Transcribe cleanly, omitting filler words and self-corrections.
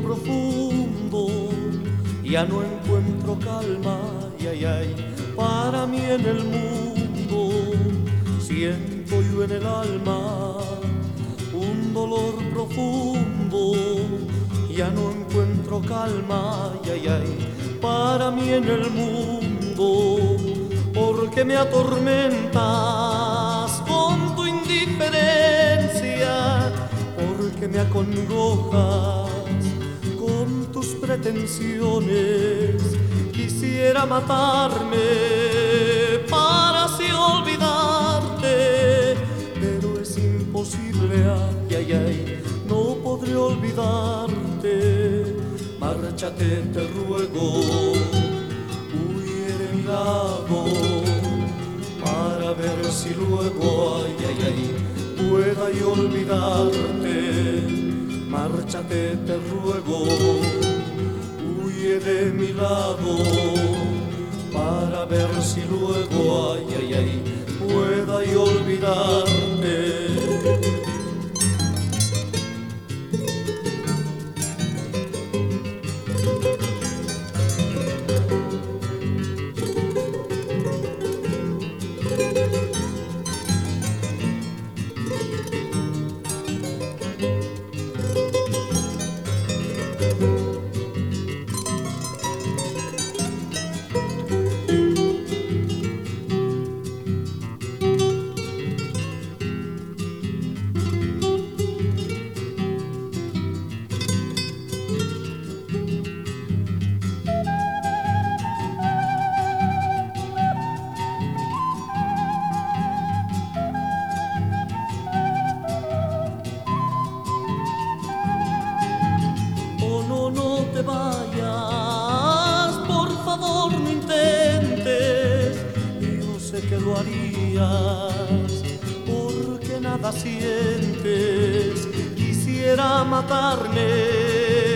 profundo, ya no encuentro calma, ay, ay, para mí en el mundo. Siento yo en el alma un dolor profundo, ya no encuentro calma, ay, ay, para mí en el mundo. Porque me atormentas con tu indiferencia, porque me acongojas con tus pretensiones. Quisiera matarme para así olvidarte, pero es imposible, ay, ay, ay, no podré olvidarte. Márchate, te ruego, huye de mi lado, para ver si luego, ay, ay, ay, pueda yo olvidarte. Márchate, te ruego, huye de mi lado, para ver si luego, ay, ay, ay, pueda yo olvidarte. No te vayas, por favor no intentes, yo sé que lo harías, porque nada sientes. Quisiera matarme